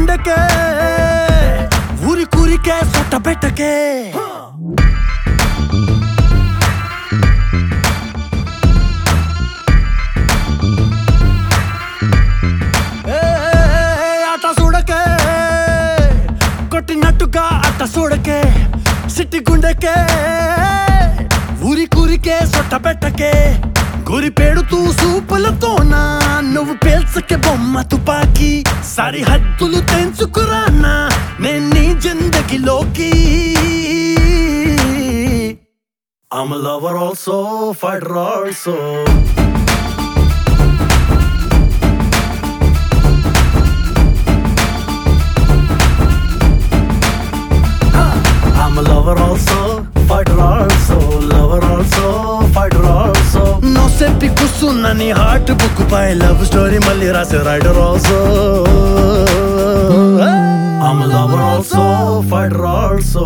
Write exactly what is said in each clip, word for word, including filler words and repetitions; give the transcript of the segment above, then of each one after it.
గుండెకే ఊరి కూరికే సొట్ట పెట్టకే ఆట చూడకే కొట్టినట్టుగా అట్ట చూడకే సిట్టి గుండెకే ఊరి కూరికే సొట్ట పెట్టకే గురి పెడుతూ సూపులతోనా నువ్వు పేల్చకే బొమ్మ తుపాకి సరిహద్దులు తెంచుకురానా నేను నీ జిందగీలోకి I'm a lover also, fighter also I'm a lover also, fighter also, lover also, fighter also. No seppi kusuna ni heart book by love story malli rase rider also. I'm a lover also, fighter also.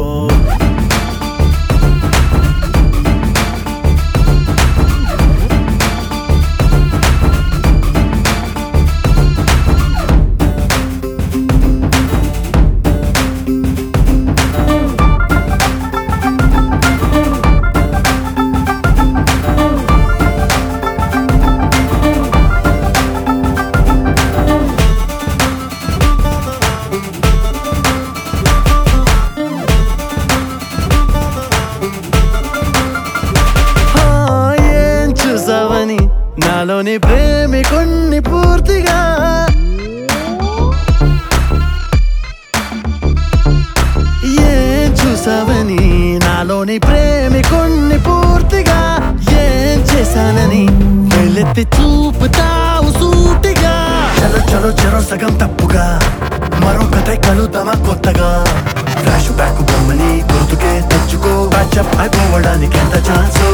నాలోని ప్రేమికుణ్ణి పూర్తిగా ఏం చూసావని నాలోని ప్రేమికుణ్ణి పూర్తిగా ఏం చేశానని వెళ్ళెత్తి చూపుతావు సూటిగా చలో చలో చెరో సగం తప్పుగా మరో కథ కలుద్దామా కొత్తగా ఫ్లాష్ బ్యాక్ బొమ్మని గుర్తుకే తెచ్చుకో బ్యాచప్ అయిపోవడానికి ఎంత ఛాన్సో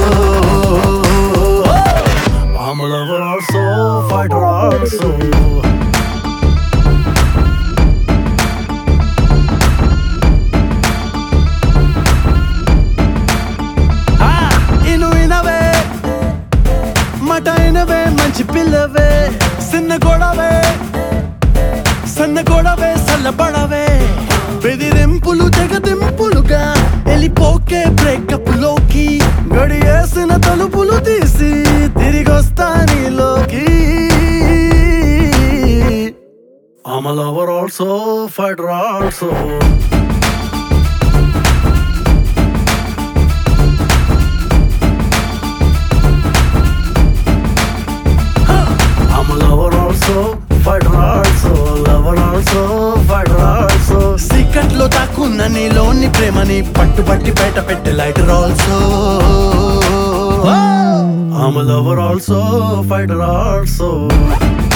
I'm a lover also, fighter also ah, inu inave mata inave manchi pillave sinna godave sanna godave sallabadave bedirinpulu jagadimpuluga elipoke breakup loki గడియేసిన తలుపులు తీసి తిరిగొస్తా నీలోకి I'm a lover also, fighter also I'm a lover also, fighter also, lover also, fighter also సీక్రెట్లో దాక్కున్న నీలోని ప్రేమని పట్టుబట్టి బయట పెట్టే lighter also I'm a lover also, fighter also